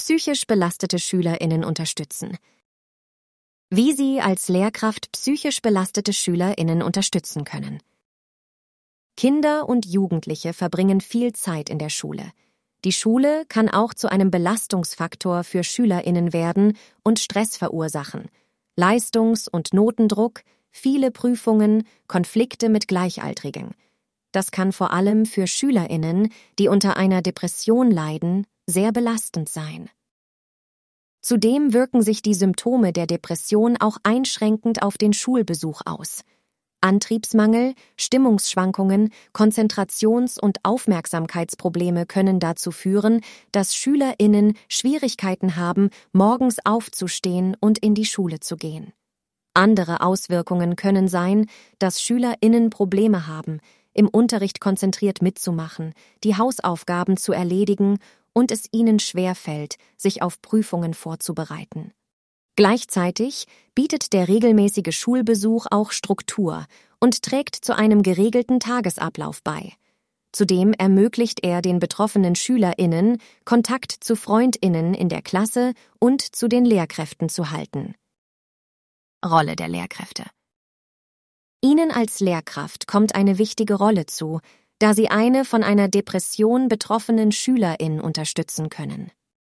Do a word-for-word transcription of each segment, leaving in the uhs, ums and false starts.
psychisch belastete SchülerInnen unterstützen. Wie Sie als Lehrkraft psychisch belastete SchülerInnen unterstützen können. Kinder und Jugendliche verbringen viel Zeit in der Schule. Die Schule kann auch zu einem Belastungsfaktor für SchülerInnen werden und Stress verursachen. Leistungs- und Notendruck, viele Prüfungen, Konflikte mit Gleichaltrigen. Das kann vor allem für SchülerInnen, die unter einer Depression leiden, sehr belastend sein. Zudem wirken sich die Symptome der Depression auch einschränkend auf den Schulbesuch aus. Antriebsmangel, Stimmungsschwankungen, Konzentrations- und Aufmerksamkeitsprobleme können dazu führen, dass SchülerInnen Schwierigkeiten haben, morgens aufzustehen und in die Schule zu gehen. Andere Auswirkungen können sein, dass SchülerInnen Probleme haben, im Unterricht konzentriert mitzumachen, die Hausaufgaben zu erledigen und es ihnen schwerfällt, sich auf Prüfungen vorzubereiten. Gleichzeitig bietet der regelmäßige Schulbesuch auch Struktur und trägt zu einem geregelten Tagesablauf bei. Zudem ermöglicht er den betroffenen SchülerInnen, Kontakt zu FreundInnen in der Klasse und zu den Lehrkräften zu halten. Rolle der Lehrkräfte. Ihnen als Lehrkraft kommt eine wichtige Rolle zu, da Sie eine von einer Depression betroffenen SchülerIn unterstützen können.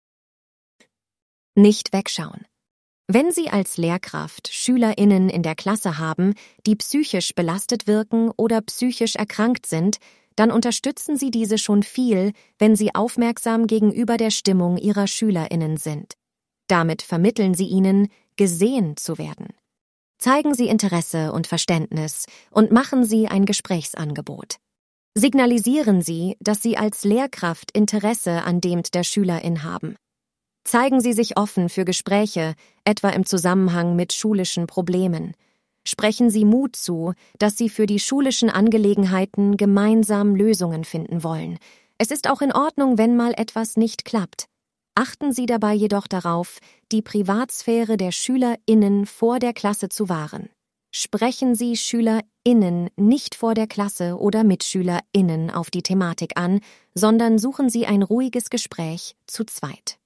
Nicht wegschauen. Wenn Sie als Lehrkraft SchülerInnen in der Klasse haben, die psychisch belastet wirken oder psychisch erkrankt sind, dann unterstützen Sie diese schon viel, wenn Sie aufmerksam gegenüber der Stimmung Ihrer SchülerInnen sind. Damit vermitteln Sie ihnen, gesehen zu werden. Zeigen Sie Interesse und Verständnis und machen Sie ein Gesprächsangebot. Signalisieren Sie, dass Sie als Lehrkraft Interesse an dem der SchülerIn haben. Zeigen Sie sich offen für Gespräche, etwa im Zusammenhang mit schulischen Problemen. Sprechen Sie Mut zu, dass Sie für die schulischen Angelegenheiten gemeinsam Lösungen finden wollen. Es ist auch in Ordnung, wenn mal etwas nicht klappt. Achten Sie dabei jedoch darauf, die Privatsphäre der SchülerInnen vor der Klasse zu wahren. Sprechen Sie SchülerInnen nicht vor der Klasse oder MitschülerInnen auf die Thematik an, sondern suchen Sie ein ruhiges Gespräch zu zweit.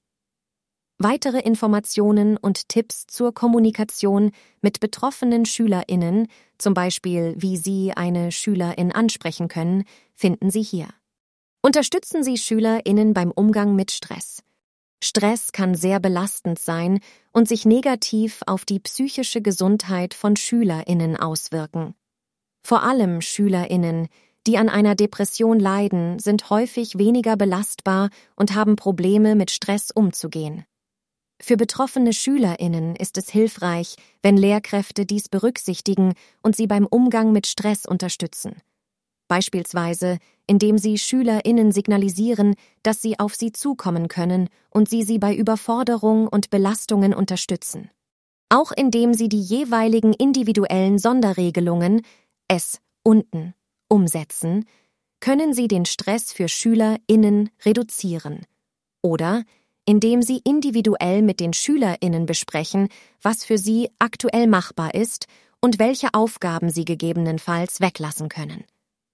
Weitere Informationen und Tipps zur Kommunikation mit betroffenen SchülerInnen, zum Beispiel wie Sie eine SchülerIn ansprechen können, finden Sie hier. Unterstützen Sie SchülerInnen beim Umgang mit Stress. Stress kann sehr belastend sein und sich negativ auf die psychische Gesundheit von SchülerInnen auswirken. Vor allem SchülerInnen, die an einer Depression leiden, sind häufig weniger belastbar und haben Probleme mit Stress umzugehen. Für betroffene SchülerInnen ist es hilfreich, wenn Lehrkräfte dies berücksichtigen und sie beim Umgang mit Stress unterstützen. Beispielsweise, indem sie SchülerInnen signalisieren, dass sie auf sie zukommen können und sie sie bei Überforderung und Belastungen unterstützen. Auch indem sie die jeweiligen individuellen Sonderregelungen, es unten, umsetzen, können sie den Stress für SchülerInnen reduzieren. Oder indem sie individuell mit den SchülerInnen besprechen, was für sie aktuell machbar ist und welche Aufgaben sie gegebenenfalls weglassen können.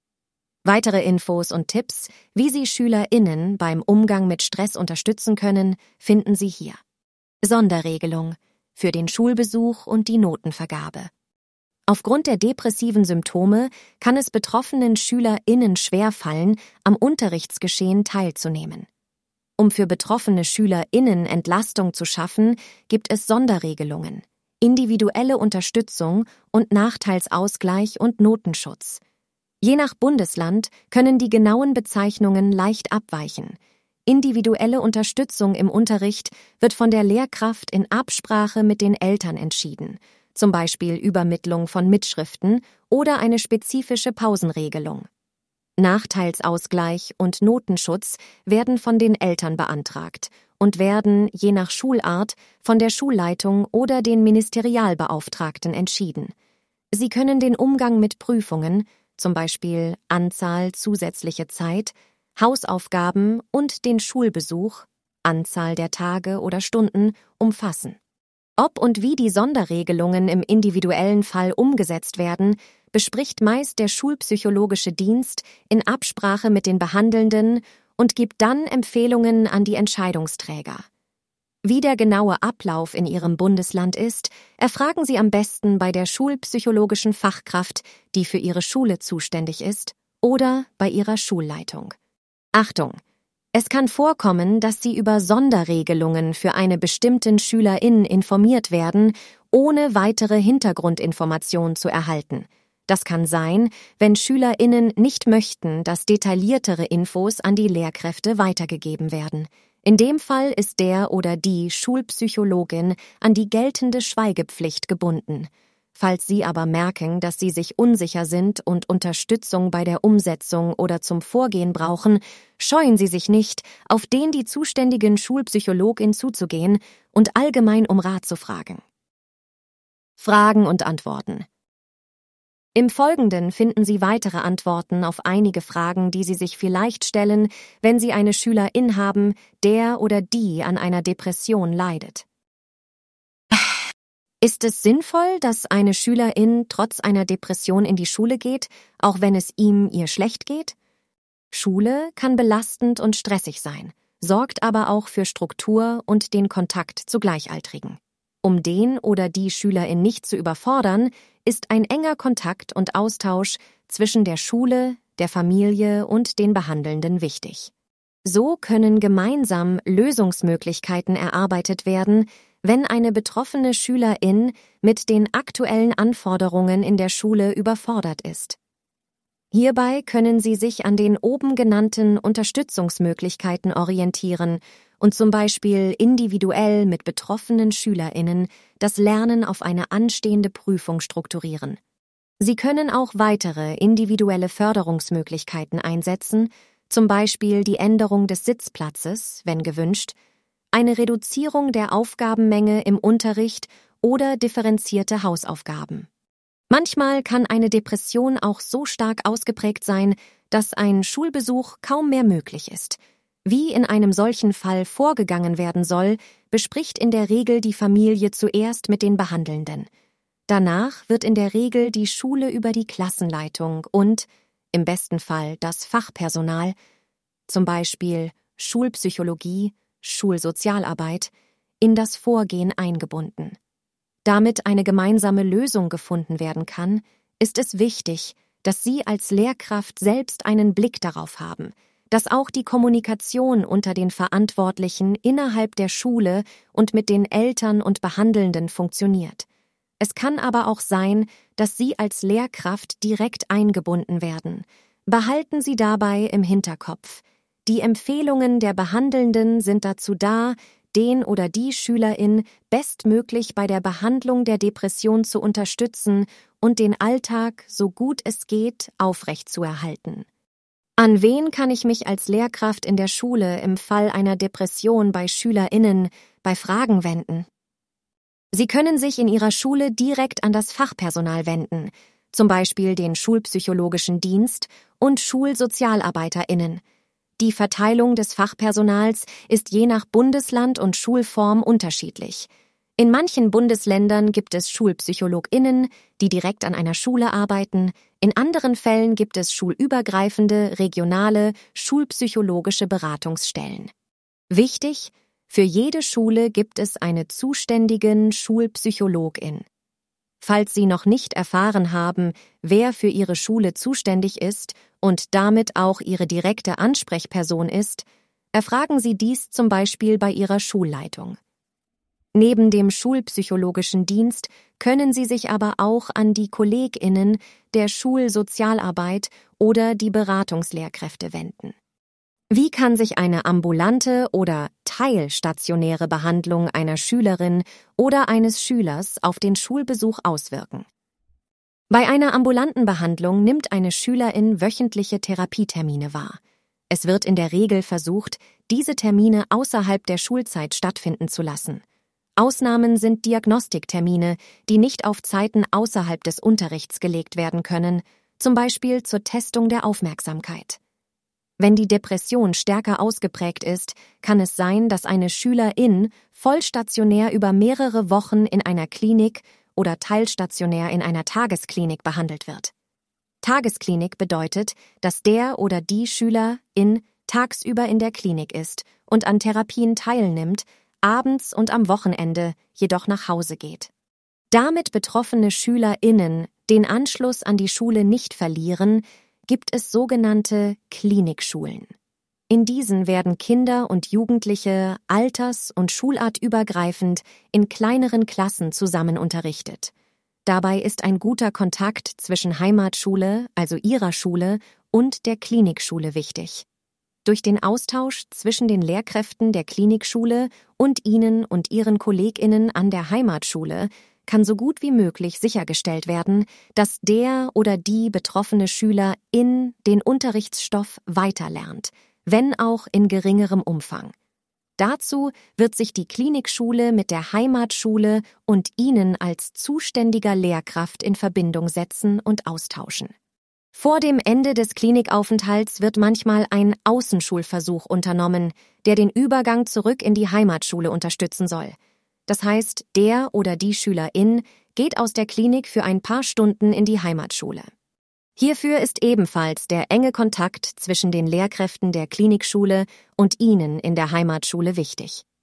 Weitere Infos und Tipps, wie Sie SchülerInnen beim Umgang mit Stress unterstützen können, finden Sie hier. Sonderregelung für den Schulbesuch und die Notenvergabe. Aufgrund der depressiven Symptome kann es betroffenen SchülerInnen schwerfallen, am Unterrichtsgeschehen teilzunehmen. Um für betroffene SchülerInnen Entlastung zu schaffen, gibt es Sonderregelungen, individuelle Unterstützung und Nachteilsausgleich und Notenschutz. Je nach Bundesland können die genauen Bezeichnungen leicht abweichen. Individuelle Unterstützung im Unterricht wird von der Lehrkraft in Absprache mit den Eltern entschieden, zum Beispiel Übermittlung von Mitschriften oder eine spezifische Pausenregelung. Nachteilsausgleich und Notenschutz werden von den Eltern beantragt und werden, je nach Schulart, von der Schulleitung oder den Ministerialbeauftragten entschieden. Sie können den Umgang mit Prüfungen, zum Beispiel Anzahl zusätzliche Zeit, Hausaufgaben und den Schulbesuch, Anzahl der Tage oder Stunden, umfassen. Ob und wie die Sonderregelungen im individuellen Fall umgesetzt werden, bespricht meist der schulpsychologische Dienst in Absprache mit den Behandelnden und gibt dann Empfehlungen an die Entscheidungsträger. Wie der genaue Ablauf in Ihrem Bundesland ist, erfragen Sie am besten bei der schulpsychologischen Fachkraft, die für Ihre Schule zuständig ist, oder bei Ihrer Schulleitung. Achtung! Es kann vorkommen, dass Sie über Sonderregelungen für eine bestimmten Schülerin informiert werden, ohne weitere Hintergrundinformationen zu erhalten. Das kann sein, wenn SchülerInnen nicht möchten, dass detailliertere Infos an die Lehrkräfte weitergegeben werden. In dem Fall ist der oder die Schulpsychologin an die geltende Schweigepflicht gebunden. Falls Sie aber merken, dass Sie sich unsicher sind und Unterstützung bei der Umsetzung oder zum Vorgehen brauchen, scheuen Sie sich nicht, auf den die zuständigen Schulpsychologin zuzugehen und allgemein um Rat zu fragen. Fragen und Antworten. Im Folgenden finden Sie weitere Antworten auf einige Fragen, die Sie sich vielleicht stellen, wenn Sie eine Schülerin haben, der oder die an einer Depression leidet. Ist es sinnvoll, dass eine Schülerin trotz einer Depression in die Schule geht, auch wenn es ihm ihr schlecht geht? Schule kann belastend und stressig sein, sorgt aber auch für Struktur und den Kontakt zu Gleichaltrigen. Um den oder die Schülerin nicht zu überfordern, ist ein enger Kontakt und Austausch zwischen der Schule, der Familie und den Behandelnden wichtig. So können gemeinsam Lösungsmöglichkeiten erarbeitet werden, wenn eine betroffene Schülerin mit den aktuellen Anforderungen in der Schule überfordert ist. Hierbei können Sie sich an den oben genannten Unterstützungsmöglichkeiten orientieren und zum Beispiel individuell mit betroffenen SchülerInnen das Lernen auf eine anstehende Prüfung strukturieren. Sie können auch weitere individuelle Förderungsmöglichkeiten einsetzen, zum Beispiel die Änderung des Sitzplatzes, wenn gewünscht, eine Reduzierung der Aufgabenmenge im Unterricht oder differenzierte Hausaufgaben. Manchmal kann eine Depression auch so stark ausgeprägt sein, dass ein Schulbesuch kaum mehr möglich ist. Wie in einem solchen Fall vorgegangen werden soll, bespricht in der Regel die Familie zuerst mit den Behandelnden. Danach wird in der Regel die Schule über die Klassenleitung und, im besten Fall, das Fachpersonal, zum Beispiel Schulpsychologie, Schulsozialarbeit, in das Vorgehen eingebunden. Damit eine gemeinsame Lösung gefunden werden kann, ist es wichtig, dass Sie als Lehrkraft selbst einen Blick darauf haben, dass auch die Kommunikation unter den Verantwortlichen innerhalb der Schule und mit den Eltern und Behandelnden funktioniert. Es kann aber auch sein, dass Sie als Lehrkraft direkt eingebunden werden. Behalten Sie dabei im Hinterkopf: Die Empfehlungen der Behandelnden sind dazu da, den oder die Schülerin bestmöglich bei der Behandlung der Depression zu unterstützen und den Alltag, so gut es geht, aufrechtzuerhalten. An wen kann ich mich als Lehrkraft in der Schule im Fall einer Depression bei SchülerInnen bei Fragen wenden? Sie können sich in Ihrer Schule direkt an das Fachpersonal wenden, zum Beispiel den Schulpsychologischen Dienst und SchulsozialarbeiterInnen. Die Verteilung des Fachpersonals ist je nach Bundesland und Schulform unterschiedlich. In manchen Bundesländern gibt es SchulpsychologInnen, die direkt an einer Schule arbeiten. In anderen Fällen gibt es schulübergreifende, regionale, schulpsychologische Beratungsstellen. Wichtig: Für jede Schule gibt es eine zuständigen Schulpsychologin. Falls Sie noch nicht erfahren haben, wer für Ihre Schule zuständig ist und damit auch Ihre direkte Ansprechperson ist, erfragen Sie dies zum Beispiel bei Ihrer Schulleitung. Neben dem Schulpsychologischen Dienst können Sie sich aber auch an die KollegInnen der Schulsozialarbeit oder die Beratungslehrkräfte wenden. Wie kann sich eine ambulante oder teilstationäre Behandlung einer Schülerin oder eines Schülers auf den Schulbesuch auswirken? Bei einer ambulanten Behandlung nimmt eine Schülerin wöchentliche Therapietermine wahr. Es wird in der Regel versucht, diese Termine außerhalb der Schulzeit stattfinden zu lassen. Ausnahmen sind Diagnostiktermine, die nicht auf Zeiten außerhalb des Unterrichts gelegt werden können, zum Beispiel zur Testung der Aufmerksamkeit. Wenn die Depression stärker ausgeprägt ist, kann es sein, dass eine Schülerin vollstationär über mehrere Wochen in einer Klinik oder teilstationär in einer Tagesklinik behandelt wird. Tagesklinik bedeutet, dass der oder die Schülerin tagsüber in der Klinik ist und an Therapien teilnimmt, abends und am Wochenende jedoch nach Hause geht. Damit betroffene SchülerInnen den Anschluss an die Schule nicht verlieren, gibt es sogenannte Klinikschulen. In diesen werden Kinder und Jugendliche alters- und schulartübergreifend in kleineren Klassen zusammen unterrichtet. Dabei ist ein guter Kontakt zwischen Heimatschule, also ihrer Schule, und der Klinikschule wichtig. Durch den Austausch zwischen den Lehrkräften der Klinikschule und ihnen und ihren KollegInnen an der Heimatschule kann so gut wie möglich sichergestellt werden, dass der oder die betroffene Schülerin den Unterrichtsstoff weiterlernt, wenn auch in geringerem Umfang. Dazu wird sich die Klinikschule mit der Heimatschule und Ihnen als zuständiger Lehrkraft in Verbindung setzen und austauschen. Vor dem Ende des Klinikaufenthalts wird manchmal ein Außenschulversuch unternommen, der den Übergang zurück in die Heimatschule unterstützen soll. Das heißt, der oder die Schülerin geht aus der Klinik für ein paar Stunden in die Heimatschule. Hierfür ist ebenfalls der enge Kontakt zwischen den Lehrkräften der Klinikschule und Ihnen in der Heimatschule wichtig.